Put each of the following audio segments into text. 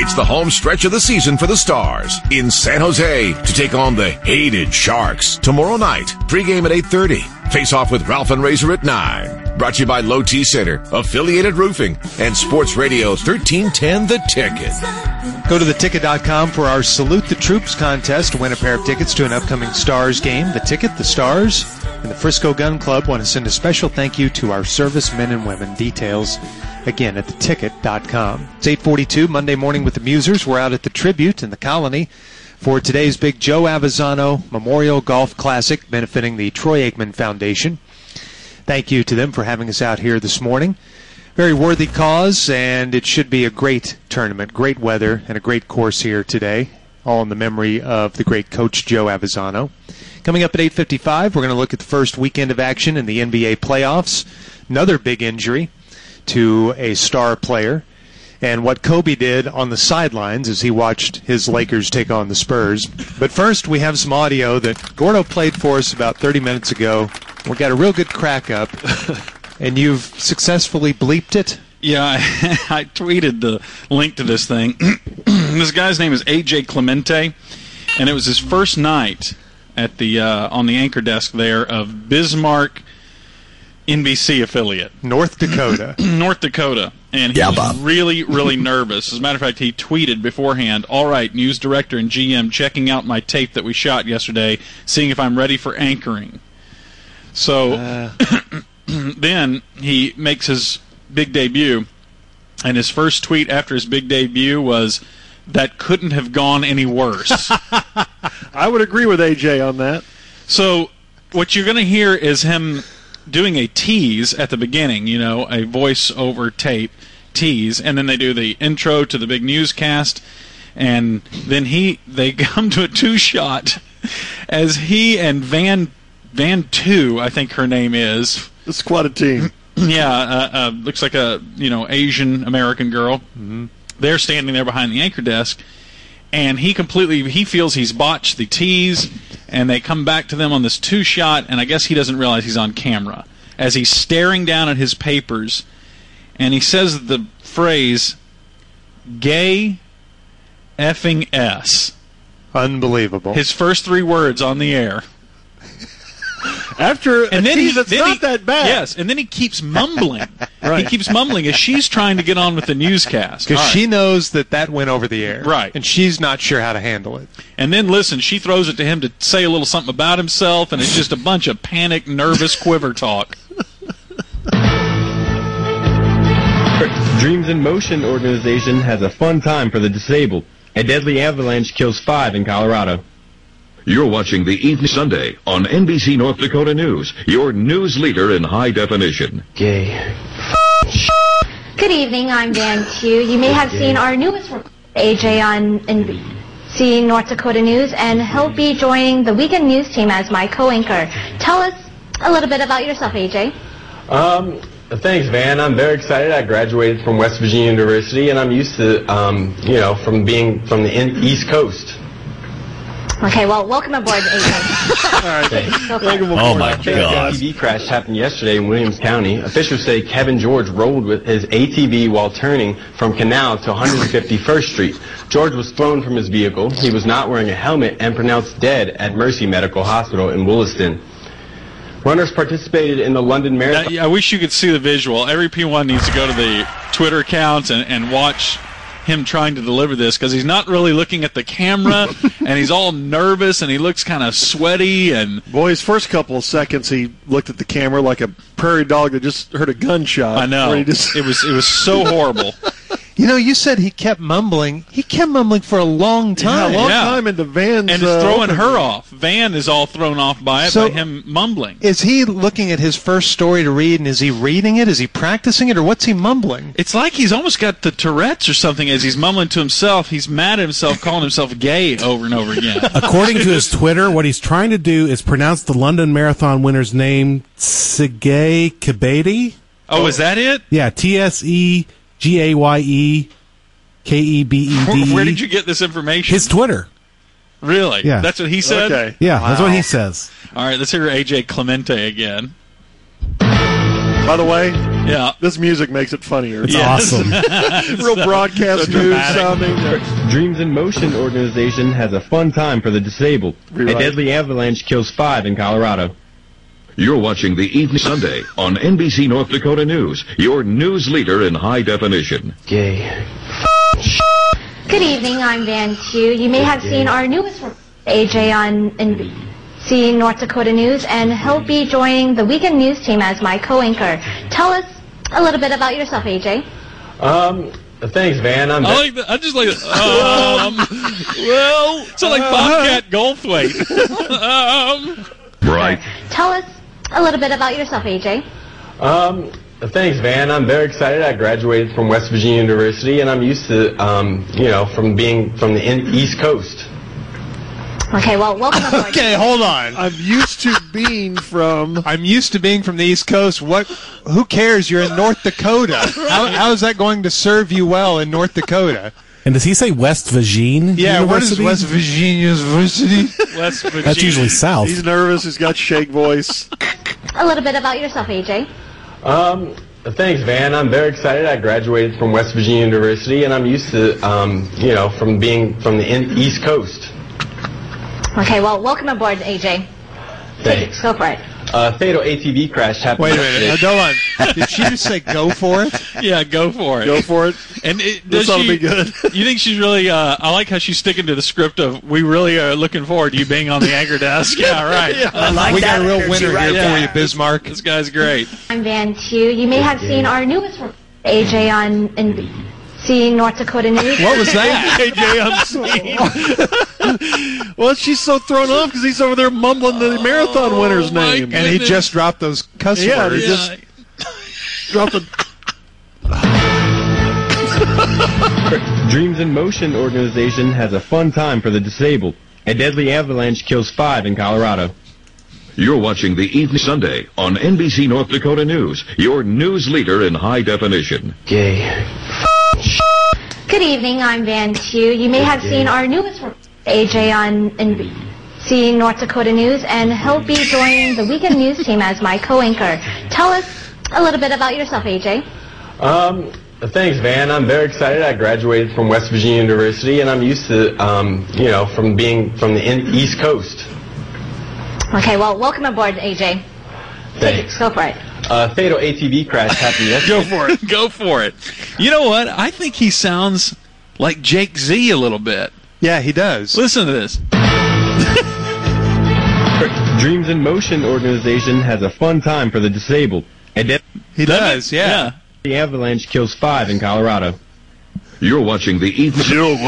It's the home stretch of the season for the Stars in San Jose to take on the hated Sharks tomorrow night. Pregame at 8:30. Face off with Ralph and Razor at 9. Brought to you by Low T Center, Affiliated Roofing, and Sports Radio 1310 The Ticket. Go to theticket.com for our Salute the Troops contest to win a pair of tickets to an upcoming Stars game. The Ticket, the Stars, and the Frisco Gun Club want to send a special thank you to our servicemen and women. Details, again, at theticket.com. It's 8:42, Monday morning with the Musers. We're out at the Tribute in the Colony for today's big Joe Avezzano Memorial Golf Classic benefiting the Troy Aikman Foundation. Thank you to them for having us out here this morning. Very worthy cause, and it should be a great tournament. Great weather and a great course here today, all in the memory of the great coach Joe Avezzano. Coming up at 8:55, we're going to look at the first weekend of action in the NBA playoffs. Another big injury to a star player, and what Kobe did on the sidelines as he watched his Lakers take on the Spurs. But first, we have some audio that Gordo played for us about 30 minutes ago. We got a real good crack up, and you've successfully bleeped it. Yeah, I tweeted the link to this thing. This guy's name is A.J. Clemente, and it was his first night at the on the anchor desk there of Bismarck NBC affiliate. North Dakota. North Dakota. And he was really, really nervous. As a matter of fact, he tweeted beforehand, "All right, news director and GM checking out my tape that we shot yesterday, seeing if I'm ready for anchoring." So then he makes his big debut, and his first tweet after his big debut was, "That couldn't have gone any worse." I would agree with AJ on that. So what you're going to hear is him doing a tease at the beginning, you know, a voice-over tape tease, and then they do the intro to the big newscast, and then they come to a two-shot as he and Van 2, I think her name is. It's quite a team. Yeah, looks like a Asian American girl. Mm-hmm. They're standing there behind the anchor desk, and he feels he's botched the tease, and they come back to them on this two-shot, and I guess he doesn't realize he's on camera as he's staring down at his papers, and he says the phrase, "gay effing S." Unbelievable. His first 3 words on the air. After a tease that's not that bad. Yes, and then he keeps mumbling. Right. He keeps mumbling as she's trying to get on with the newscast. Because she knows that went over the air. Right. And she's not sure how to handle it. And then, listen, she throws it to him to say a little something about himself, and it's just a bunch of panicked, nervous quiver talk. Dreams in Motion organization has a fun time for the disabled. A deadly avalanche kills 5 in Colorado. You're watching the Evening Sunday on NBC North Dakota News, your news leader in high definition. Gay. Good evening, I'm Van Q. You may have seen our newest reporter, AJ, on NBC North Dakota News, and he'll be joining the weekend news team as my co-anchor. Tell us a little bit about yourself, AJ. Thanks, Van. I'm very excited. I graduated from West Virginia University, and I'm used to, from being from the East Coast. Okay, well, welcome aboard, AJ. All right, thanks. Oh, my God. A ATV crash happened yesterday in Williams County. Officials say Kevin George rolled with his ATV while turning from Canal to 151st Street. George was thrown from his vehicle. He was not wearing a helmet and pronounced dead at Mercy Medical Hospital in Williston. Runners participated in the London Marathon. I wish you could see the visual. Every P1 needs to go to the Twitter accounts and watch him trying to deliver this, because he's not really looking at the camera, and he's all nervous, and he looks kind of sweaty. And boy, his first couple of seconds, he looked at the camera like a prairie dog that just heard a gunshot. I know. It was so horrible. You know, you said he kept mumbling. He kept mumbling for a long time. Yeah, a long time into Van's... And it's throwing her off. Van is all thrown off by it, by him mumbling. Is he looking at his first story to read, and is he reading it? Is he practicing it, or what's he mumbling? It's like he's almost got the Tourette's or something as he's mumbling to himself. He's mad at himself, calling himself gay over and over again. According to his Twitter, what he's trying to do is pronounce the London Marathon winner's name, Tsegay Kebede. Oh, is that it? Yeah, Tsegayekebede. Where did you get this information? His Twitter. Really? Yeah. That's what he said? Okay. Yeah, wow. That's what he says. All right, let's hear AJ Clemente again. By the way, Yeah. This music makes it funnier. It's awesome. Real broadcast news sounding. Dreams in Motion organization has a fun time for the disabled. Rewrite. A deadly avalanche kills 5 in Colorado. You're watching the Evening Sunday on NBC North Dakota News, your news leader in high definition. Gay. Good evening, I'm Van Tew. You may have seen our newest reporter, AJ, on NBC North Dakota News, and he'll be joining the weekend news team as my co-anchor. Tell us a little bit about yourself, AJ. Thanks, Van. I like that. I just like that. Well, sound like Bobcat Goldthwait. Right. Tell us a little bit about yourself, AJ. Thanks, Van. I'm very excited. I graduated from West Virginia University, and I'm used to, from being from the East Coast. Okay, well, welcome aboard. Okay, hold on. I'm used to being from the East Coast. Who cares? You're in North Dakota. How is that going to serve you well in North Dakota? And does he say West Virginia? Yeah, what is West Virginia University? West Virginia. That's usually south. He's nervous. He's got shake voice. A little bit about yourself, AJ. Thanks, Van. I'm very excited. I graduated from West Virginia University, and I'm used to, from being from the East Coast. Okay, well, welcome aboard, AJ. Thanks. Go for it. Fatal ATV crash happened. Wait a minute. Hold on. Did she just say go for it? Yeah, go for it. Go for it. And This ought to be good. You think she's really? I like how she's sticking to the script of we really are looking forward to you being on the anchor desk. Yeah, right. We got a real winner here for you, Bismarck. This guy's gregreat. I'm Van Tew. You may have seen our newest reporter, AJ, on NBC North Dakota News. What was that? AJ unseen. Well, she's so thrown off because he's over there mumbling the marathon winner's my name. And he just dropped those cuss Yeah, words. he just dropped the. Dreams in Motion organization has a fun time for the disabled. A deadly avalanche kills 5 in Colorado. You're watching the Evening Sunday on NBC North Dakota News, your news leader in high definition. Gay. Good evening, I'm Van Tew. You may have seen our newest reporter, AJ, on NBC North Dakota News, and he'll be joining the weekend news team as my co-anchor. Tell us a little bit about yourself, AJ. Thanks, Van. I'm very excited. I graduated from West Virginia University, and I'm used to, from being from the East Coast. Okay, well, welcome aboard, AJ. Thanks. Go for it. Fatal ATV crash happened yesterday. Go for it. Go for it. You know what? I think he sounds like Jake Z a little bit. Yeah, he does. Listen to this. Dreams in Motion organization has a fun time for the disabled. He does, yeah. The avalanche kills 5 in Colorado. You're watching the Evening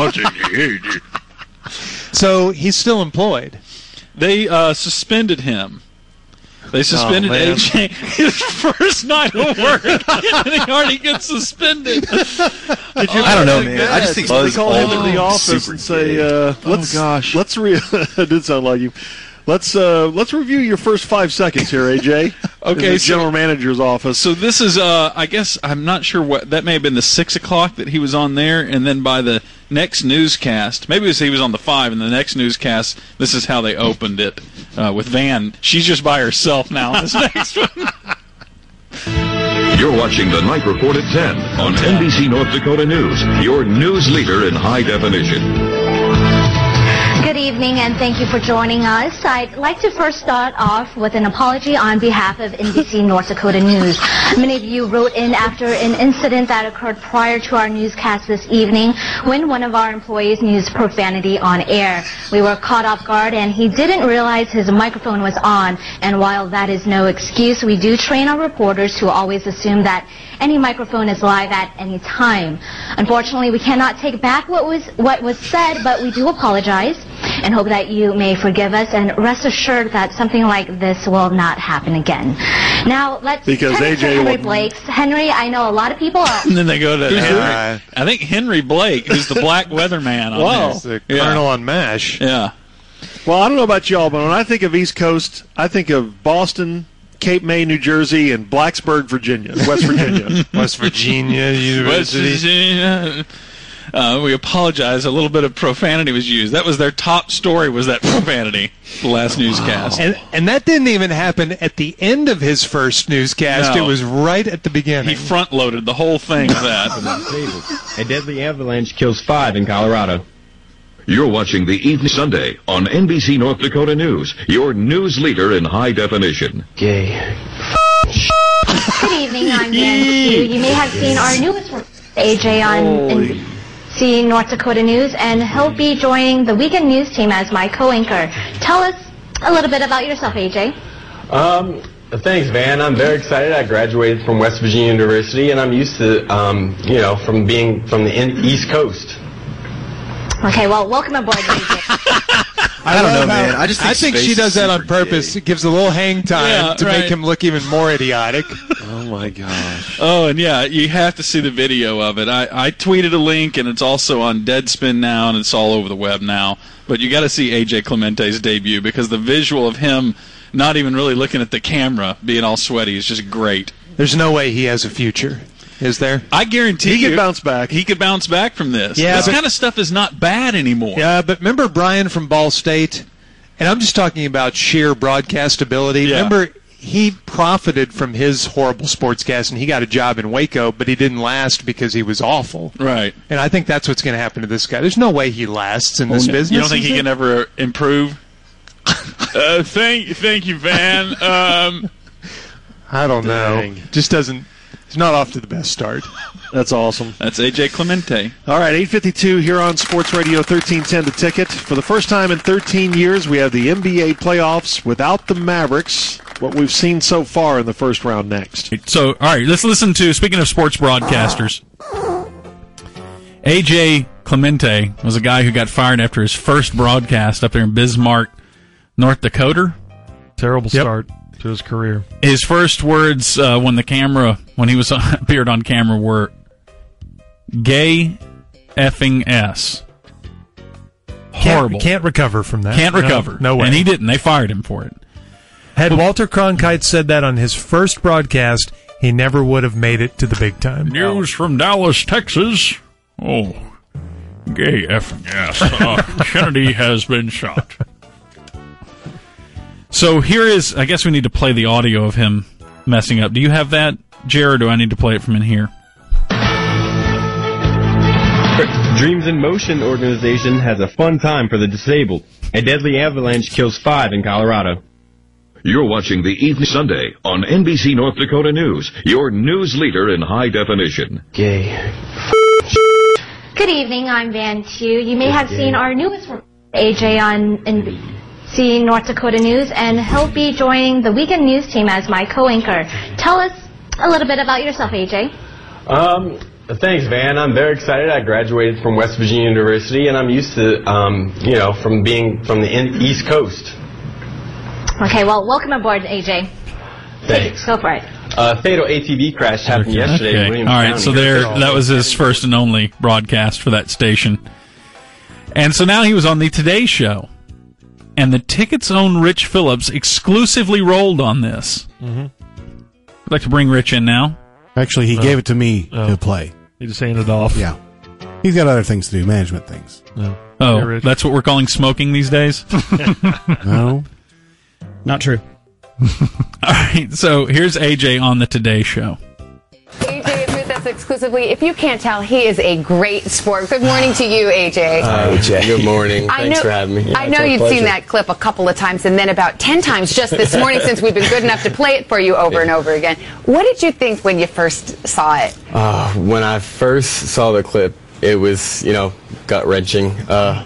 So he's still employed. They suspended him. They suspended AJ his first night of work, and he already gets suspended. I don't know, man. I just think they call him into the office and say, "Let's it did sound like you. Let's review your first 5 seconds here, AJ." Okay, in the general manager's office. So this is, I guess, I'm not sure what that may have been the 6 o'clock that he was on there, and then by the next newscast, maybe he was on the 5, and the next newscast, this is how they opened it with Van. She's just by herself now. This next one. You're watching the Night Report at 10 on NBC North Dakota News, your news leader in high definition. Good evening, and thank you for joining us. I'd like to first start off with an apology on behalf of NBC North Dakota News. Many of you wrote in after an incident that occurred prior to our newscast this evening when one of our employees used profanity on air. We were caught off guard, and he didn't realize his microphone was on. And while that is no excuse, we do train our reporters to always assume that any microphone is live at any time. Unfortunately, we cannot take back what was said, but we do apologize and hope that you may forgive us, and rest assured that something like this will not happen again. Now, let's turn to Henry Blake. Henry, I know a lot of people are... And then they go to Henry. I think Henry Blake, who's the black weatherman on the Colonel on MASH. Yeah. Well, I don't know about y'all, but when I think of East Coast, I think of Boston, Cape May, New Jersey, and Blacksburg, Virginia, West Virginia. West Virginia University. West Virginia. We apologize. A little bit of profanity was used. That was their top story, was that profanity, the last newscast. And that didn't even happen at the end of his first newscast. No. It was right at the beginning. He front-loaded the whole thing with that. A deadly avalanche kills 5 in Colorado. You're watching the Evening Sunday on NBC North Dakota News, your news leader in high definition. Gay. Good evening, I'm Dan Q. You may have seen our newest report, AJ, on NBC North Dakota News, and he'll be joining the weekend news team as my co-anchor. Tell us a little bit about yourself, AJ. Thanks, Van. I'm very excited. I graduated from West Virginia University, and I'm used to, from being from the East Coast. Okay, well, welcome aboard, AJ. I don't know, man. I think she does that on purpose. It gives a little hang time to make him look even more idiotic. Oh, my gosh. Oh, and yeah, you have to see the video of it. I tweeted a link, and it's also on Deadspin now, and it's all over the web now. But you got to see AJ Clemente's debut, because the visual of him not even really looking at the camera, being all sweaty, is just great. There's no way he has a future. Is there? I guarantee he could bounce back. He could bounce back from this. Yeah, this kind of stuff is not bad anymore. Yeah, but remember Brian from Ball State? And I'm just talking about sheer broadcast ability. Yeah. Remember, he profited from his horrible sportscast, and he got a job in Waco, but he didn't last because he was awful. Right. And I think that's what's going to happen to this guy. There's no way he lasts in this business. You don't think he can ever improve? Thank you, Van. I don't know. Just doesn't. He's not off to the best start. That's awesome. That's AJ Clemente. All right, 8:52 here on Sports Radio 1310 The Ticket. For the first time in 13 years, we have the NBA playoffs without the Mavericks. What we've seen so far in the first round next. So, all right, let's listen to, speaking of sports broadcasters, AJ Clemente was a guy who got fired after his first broadcast up there in Bismarck, North Dakota. Terrible start to his career. His first words when he was appeared on camera were "gay effing s." Horrible. Can't recover from that. Can't recover. No way. And he didn't. They fired him for it. Had Walter Cronkite said that on his first broadcast, he never would have made it to the big time. News from Dallas, Texas. Oh, gay effing ass. Kennedy has been shot. So here is, I guess we need to play the audio of him messing up. Do you have that, Jared, or do I need to play it from in here? Dreams in Motion organization has a fun time for the disabled. A deadly avalanche kills 5 in Colorado. You're watching the Evening Sunday on NBC North Dakota News, your news leader in high definition. Gay. Good evening, I'm Van Q. You may have seen our newest report, AJ, on NBC North Dakota News, and he'll be joining the weekend news team as my co-anchor. Tell us a little bit about yourself, AJ. Thanks, Van. I'm very excited. I graduated from West Virginia University, and I'm used to, from being from the East Coast. Okay, well, welcome aboard, AJ. Thanks. Go for it. Fatal ATV crash happened yesterday in Williams All right, County. so that was his first and only broadcast for that station. And so now he was on the Today Show. And the Ticket's own Rich Phillips exclusively rolled on this. Mm-hmm. I'd like to bring Rich in now. Actually, he gave it to me to play. He just handed it off. Yeah. He's got other things to do, management things. No. Oh, that's what we're calling smoking these days? No. Not true. All right, so here's AJ on the Today Show. AJ is with us exclusively. If you can't tell, he is a great sport. Good morning to you, AJ. Hi, AJ. Good morning. Thanks for having me. I know you've seen that clip a couple of times and then about 10 times just this morning since we've been good enough to play it for you over and over again. What did you think when you first saw it? When I first saw the clip, it was, gut-wrenching.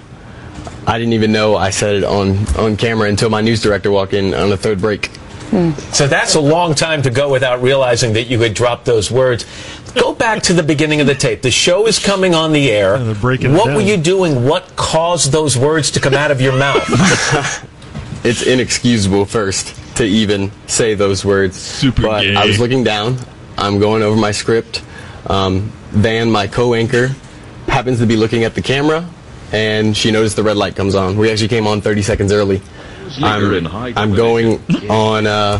I didn't even know I said it on camera until my news director walked in on the third break. So that's a long time to go without realizing that you had dropped those words. Go back to the beginning of the tape. The show is coming on the air. What were you doing? What caused those words to come out of your mouth? It's inexcusable first to even say those words. But gay. I was looking down. I'm going over my script. Van, my co-anchor, happens to be looking at the camera, and she noticed the red light comes on. We actually came on 30 seconds early. I'm going on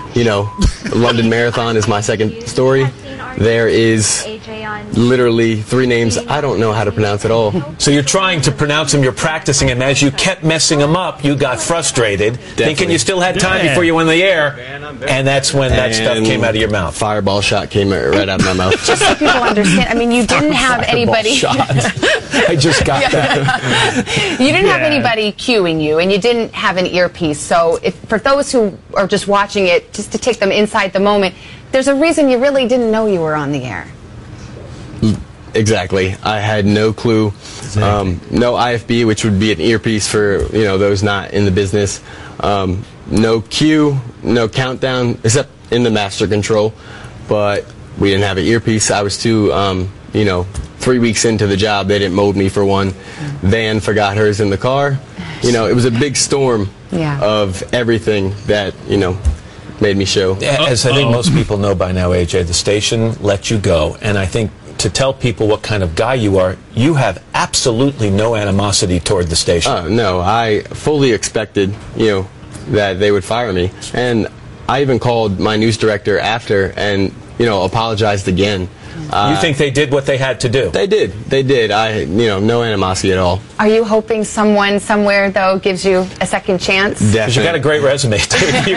London Marathon is my second story. There is literally 3 names I don't know how to pronounce at all. So you're trying to pronounce them, you're practicing, and as you kept messing them up, you got frustrated, thinking you still had time before you went in the air, and that's when that stuff came out of your mouth. Fireball shot came right out of my mouth. Just so people understand, you didn't have anybody... I just got that. You didn't have anybody cueing you, and you didn't have an earpiece. So for those who are just watching it, just to take them inside the moment, there's a reason you really didn't know you were on the air. Exactly. I had no clue. No IFB, which would be an earpiece for those not in the business. No cue, no countdown, except in the master control. But we didn't have an earpiece. I was too, 3 weeks into the job, they didn't mold me for one. Van forgot hers in the car. It was a big storm of everything that, made me show. As I think most people know by now, AJ, the station let you go. And I think to tell people what kind of guy you are, you have absolutely no animosity toward the station. No, I fully expected, that they would fire me. And I even called my news director after and, apologized again. You think they did what they had to do? They did. No animosity at all. Are you hoping someone somewhere, though, gives you a second chance? Definitely. Because you got a great resume, too.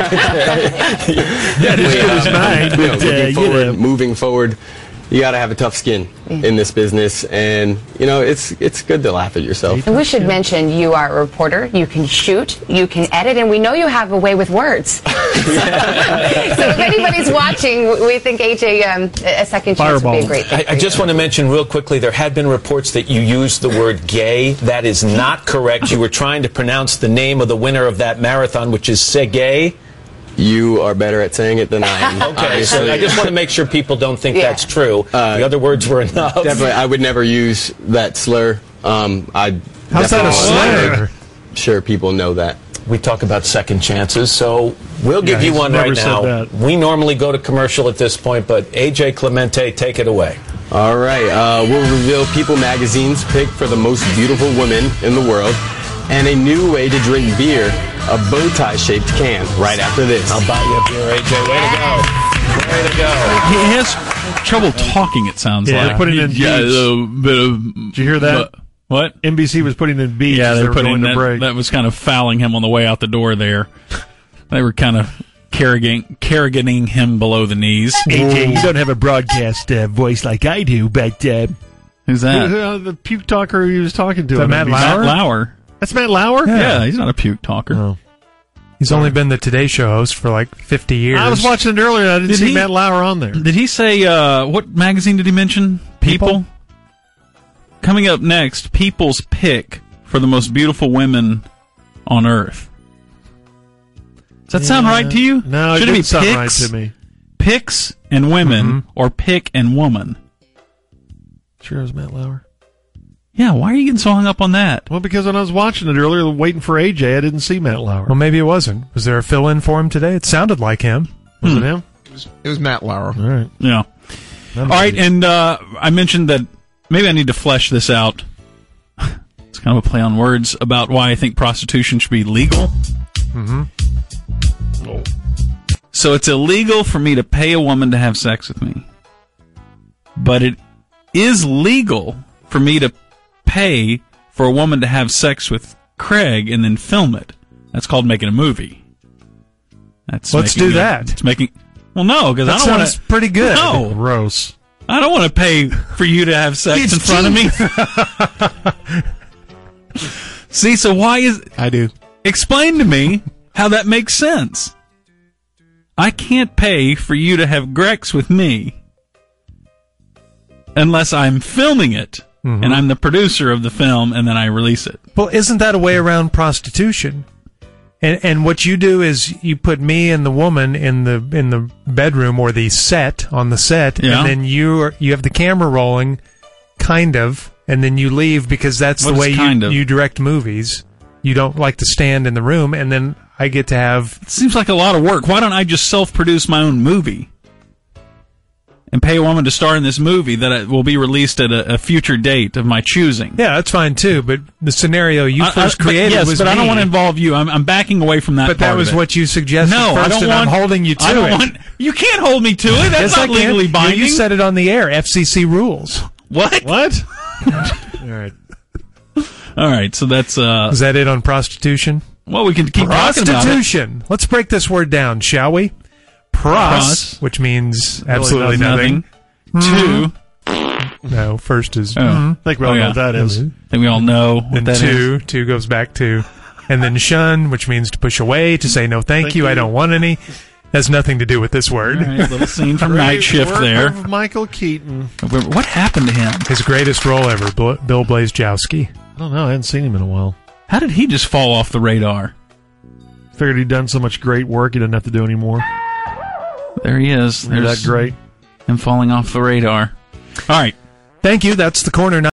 Moving forward, you got to have a tough skin in this business, and it's good to laugh at yourself. And we should mention you are a reporter. You can shoot, you can edit, and we know you have a way with words. So if anybody's watching, we think AJ a second chance would be a great thing. I just want to mention real quickly, there had been reports that you used the word gay. That is not correct. You were trying to pronounce the name of the winner of that marathon, which is Sergey. You are better at saying it than I am. Okay, so I just want to make sure people don't think that's true. The other words were enough. Definitely, I would never use that slur. How's that a slur? Sure, people know that. We talk about second chances, so we'll give you one right now. We normally go to commercial at this point, but AJ Clemente, take it away. All right, we'll reveal People Magazine's pick for the most beautiful women in the world, and a new way to drink beer, a bow tie shaped can, right after this. I'll buy you a beer, AJ. Way to go. Way to go. He has trouble talking, it sounds like. They're putting in beats. A little bit of... Did you hear that? What? NBC was putting in beats. Yeah, they're putting in that. Break. That was kind of fouling him on the way out the door there. They were kind of Kerriganing him below the knees. AJ, you don't have a broadcast voice like I do, but... Who's that? The puke talker he was talking to. Matt Lauer? Matt Lauer. That's Matt Lauer? Yeah, he's not a puke talker. Oh. He's only been the Today Show host for like 50 years. I was watching it earlier. I didn't see Matt Lauer on there. Did he say, what magazine did he mention? People? Coming up next, People's pick for the most beautiful women on Earth. Does that sound right to you? No, should it be sound picks, right to me. Picks and women, or pick and woman? Sure, it was Matt Lauer. Yeah, why are you getting so hung up on that? Well, because when I was watching it earlier, waiting for AJ, I didn't see Matt Lauer. Well, maybe it wasn't. Was there a fill-in for him today? It sounded like him. Was it him? It was Matt Lauer. All right. Yeah. All right, and I mentioned that maybe I need to flesh this out. It's kind of a play on words about why I think prostitution should be legal. Mm-hmm. Oh. So it's illegal for me to pay a woman to have sex with me. But it is legal for me to pay for a woman to have sex with Craig and then film it. That's called making a movie. Let's do that. It's making... Well, no, because I don't want to... Sounds pretty good. No. Gross. I don't want to pay for you to have sex in front of me. See, so why is... I do. Explain to me how that makes sense. I can't pay for you to have Grex with me unless I'm filming it, and I'm the producer of the film, and then I release it. Well, isn't that a way around prostitution? And what you do is you put me and the woman in the bedroom or the set on the set, and then you have the camera rolling, kind of, and then you leave because that's the way you direct movies. You don't like to stand in the room, and then I get to have... It seems like a lot of work. Why don't I just self-produce my own movie? and pay a woman to star in this movie that will be released at a future date of my choosing. Yeah, that's fine too. But the scenario you first created was but me. I don't want to involve you. I'm backing away from that. But that was what you suggested. No, first, I don't and want. I'm holding you to I don't it. want. You can't hold me to it. That's Yes, not legally binding. You said it on the air. FCC rules. What? What? All right. All right. So that's. Is that it on prostitution? Well, we can keep talking about it. Prostitution. Let's break this word down, shall we? Pros, which means absolutely nothing. Two. No, first is. I think we all know what that is. I think we all know what Then that two. is. Two goes back to. And then shun, which means to push away, to say no thank you, I don't want any. Has nothing to do with this word. All right, little scene from Night Shift Work there. of Michael Keaton. What happened to him? His greatest role ever, Bill Blazejowski. I don't know. I hadn't seen him in a while. How did he just fall off the radar? Figured he'd done so much great work, he didn't have to do any more. There he is. Isn't that great? Him falling off the radar. All right. Thank you. That's the Corner